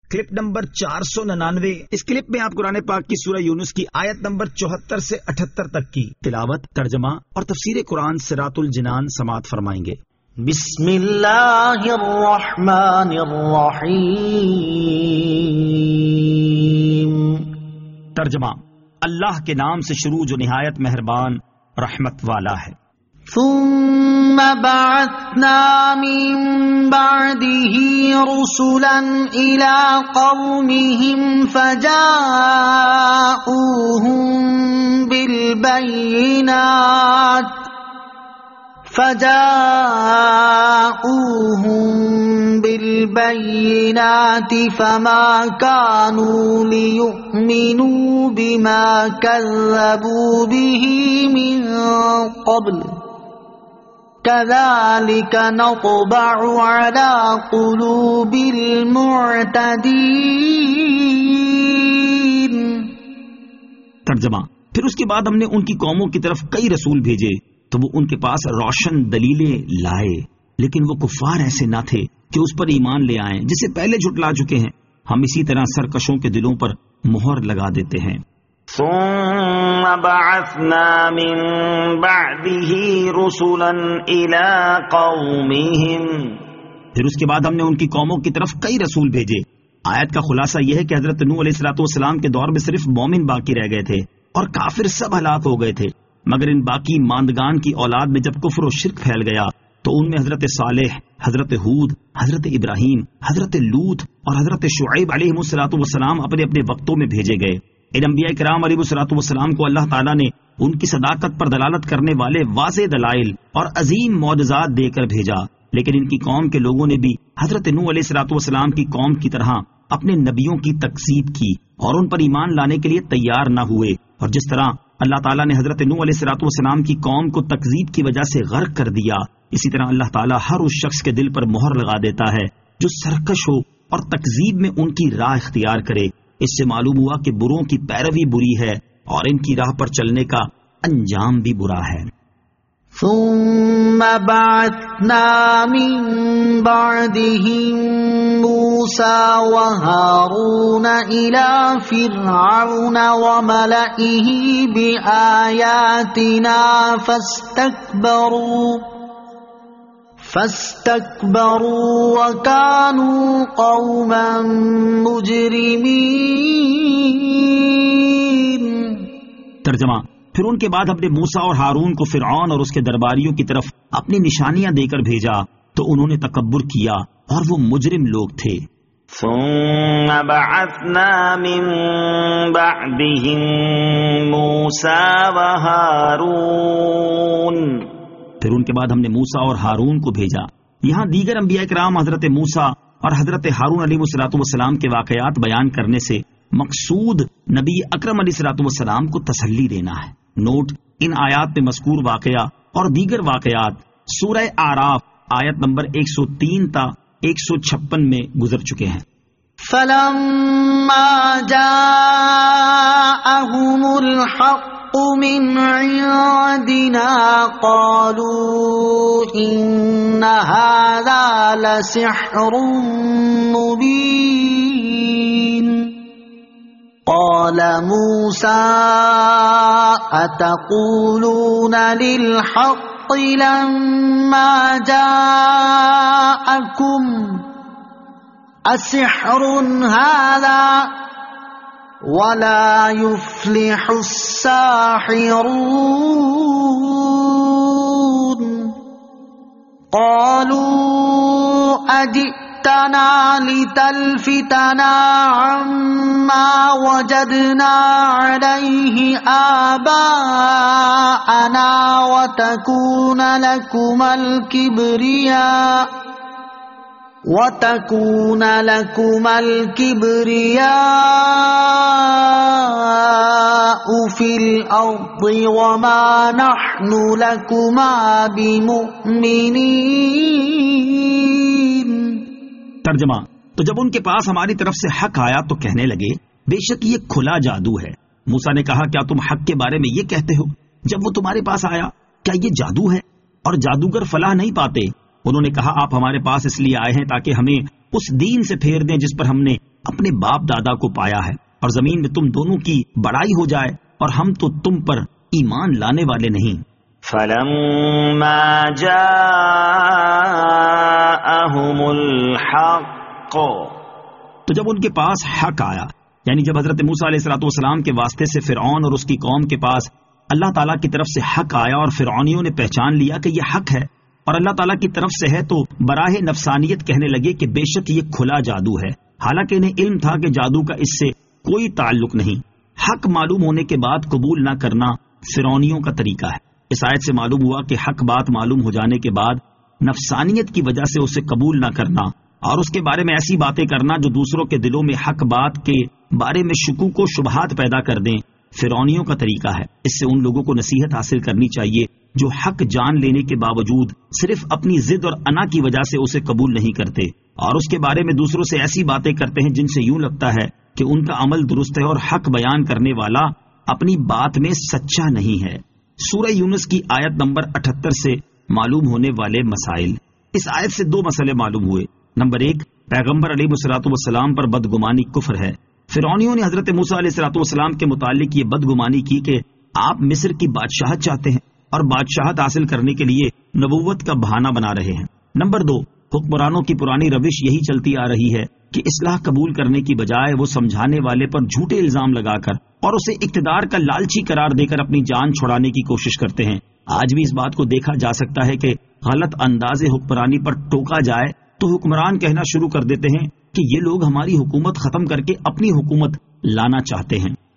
Clip number 499۔ اس clip میں آپ قرآن پاک کی سورہ یونس کی آیت نمبر 74 سے 78 تک کی تلاوت، ترجمہ اور تفسیر قرآن صراط الجنان سماعت فرمائیں گے۔ بسم اللہ الرحمن الرحیم۔ ترجمہ، اللہ کے نام سے شروع جو نہایت مہربان رحمت والا ہے۔ ثم بعثنا من بعده رسلا إلى قومهم فجاءوهم بالبينات فما كانوا ليؤمنوا بما كذبوا به من قبل كذلك نطبع على قلوب المعتدين۔ ترجمہ، پھر اس کے بعد ہم نے ان کی قوموں کی طرف کئی رسول بھیجے تو وہ ان کے پاس روشن دلیلیں لائے، لیکن وہ کفار ایسے نہ تھے کہ اس پر ایمان لے آئیں جسے پہلے جھٹلا چکے ہیں۔ ہم اسی طرح سرکشوں کے دلوں پر مہر لگا دیتے ہیں۔ ثم بعثنا من بعده رسلا الى قومهم، پھر اس کے بعد ہم نے ان کی قوموں کی طرف کئی رسول بھیجے۔ آیت کا خلاصہ یہ ہے کہ حضرت نوح علیہ السلام کے دور میں صرف مومن باقی رہ گئے تھے اور کافر سب ہلاک ہو گئے تھے، مگر ان باقی ماندگان کی اولاد میں جب کفر و شرک پھیل گیا تو ان میں حضرت صالح، حضرت ہود، حضرت ابراہیم، حضرت لوط اور حضرت شعیب علیہ السلام اپنے اپنے وقتوں میں بھیجے گئے۔ ان انبیاء کرام علیہ السلام کو اللہ تعالیٰ نے ان کی صداقت پر دلالت کرنے والے واضح دلائل اور عظیم معجزات دے کر بھیجا، لیکن ان کی قوم کے لوگوں نے بھی حضرت نوح علیہ السلام کی قوم کی طرح اپنے نبیوں کی تکذیب کی اور ان پر ایمان لانے کے لیے تیار نہ ہوئے، اور جس طرح اللہ تعالیٰ نے حضرت نوح علیہ السلام کی قوم کو تکذیب کی وجہ سے غرق کر دیا، اسی طرح اللہ تعالیٰ ہر اس شخص کے دل پر مہر لگا دیتا ہے جو سرکش ہو اور تکذیب میں ان کی راہ اختیار کرے۔ اس سے معلوم ہوا کہ بروں کی پیروی بری ہے اور ان کی راہ پر چلنے کا انجام بھی برا ہے۔ ثم بعثنا من بعدهم موسى وهارون إلى فرعون وملئه بآياتنا فاستكبروا وكانوا قوما مجرمين۔ ترجمہ، پھر ان کے بعد ہم نے موسیٰ اور ہارون کو فرعون اور اس کے درباریوں کی طرف اپنی نشانیاں دے کر بھیجا تو انہوں نے تکبر کیا اور وہ مجرم لوگ تھے۔ ثم بعثنا من بعدهم موسى وهارون، پھر ان کے بعد ہم نے موسیٰ اور ہارون کو بھیجا۔ یہاں دیگر انبیاء کرام حضرت موسیٰ اور حضرت ہارون علیہ السلام کے واقعات بیان کرنے سے مقصود نبی اکرم علیہ السلام کو تسلی دینا ہے۔ نوٹ، ان آیات میں مذکور واقعہ اور دیگر واقعات سورہ اعراف آیت نمبر 103 تا 156 میں گزر چکے ہیں۔ فَلَمَّا جَاءَهُمُ الْحَقُّ مِنْ عِنْدِنَا قَالُوا إِنَّ هَذَا لَسِحْرٌ مُبِينٌ۔ قال موسى أتقولون للحق لما جاءكم أسحر هذا ولا يفلح الساحرون۔ قالوا أجئتنا لتلفتنا عما وجدنا عليه آباءنا وتكون لكما الكبرياء في الأرض وما نحن لكما بمؤمنين۔ ترجمہ، تو جب ان کے پاس ہماری طرف سے حق آیا تو کہنے لگے بے شک یہ کھلا جادو ہے۔ موسیٰ نے کہا کیا تم حق کے بارے میں یہ کہتے ہو جب وہ تمہارے پاس آیا؟ کیا یہ جادو ہے؟ اور جادوگر فلاح نہیں پاتے۔ انہوں نے کہا آپ ہمارے پاس اس لیے آئے ہیں تاکہ ہمیں اس دین سے پھیر دیں جس پر ہم نے اپنے باپ دادا کو پایا ہے اور زمین میں تم دونوں کی بڑائی ہو جائے اور ہم تو تم پر ایمان لانے والے نہیں. فلما جاءهم الحق، تو جب ان کے پاس حق آیا، یعنی جب حضرت موسیٰ علیہ الصلوۃ والسلام کے واسطے سے فرعون اور اس کی قوم کے پاس اللہ تعالیٰ کی طرف سے حق آیا اور فرعونیوں نے پہچان لیا کہ یہ حق ہے اور اللہ تعالیٰ کی طرف سے ہے، تو براہ نفسانیت کہنے لگے کہ بے شک یہ کھلا جادو ہے، حالانکہ انہیں علم تھا کہ جادو کا اس سے کوئی تعلق نہیں. حق معلوم ہونے کے بعد قبول نہ کرنا فرعونیوں کا طریقہ ہے. اس آیت سے معلوم ہوا کہ حق بات معلوم ہو جانے کے بعد نفسانیت کی وجہ سے اسے قبول نہ کرنا اور اس کے بارے میں ایسی باتیں کرنا جو دوسروں کے دلوں میں حق بات کے بارے میں شکوک و شبہات پیدا کر دیں، فرعونیوں کا طریقہ ہے. اس سے ان لوگوں کو نصیحت حاصل کرنی چاہیے جو حق جان لینے کے باوجود صرف اپنی ضد اور انا کی وجہ سے اسے قبول نہیں کرتے اور اس کے بارے میں دوسروں سے ایسی باتیں کرتے ہیں جن سے یوں لگتا ہے کہ ان کا عمل درست ہے اور حق بیان کرنے والا اپنی بات میں سچا نہیں ہے. سورہ یونس کی آیت نمبر 78 سے معلوم ہونے والے مسائل. اس آیت سے دو مسئلے معلوم ہوئے. نمبر 1، پیغمبر علیہ الصلوۃ والسلام پر بدگمانی کفر ہے. فرعونیوں نے حضرت موسیٰ علیہ الصلوۃ والسلام کے متعلق یہ بدگمانی کی کہ آپ مصر کی بادشاہت چاہتے ہیں اور بادشاہت حاصل کرنے کے لیے نبوت کا بہانہ بنا رہے ہیں. نمبر 2، حکمرانوں کی پرانی روش یہی چلتی آ رہی ہے کہ اصلاح قبول کرنے کی بجائے وہ سمجھانے والے پر جھوٹے الزام لگا کر اور اسے اقتدار کا لالچی قرار دے کر اپنی جان چھڑانے کی کوشش کرتے ہیں. آج بھی اس بات کو دیکھا جا سکتا ہے کہ غلط انداز حکمرانی پر ٹوکا جائے تو حکمران کہنا شروع کر دیتے ہیں کہ یہ لوگ ہماری حکومت ختم کر کے اپنی حکومت لانا چاہتے ہیں.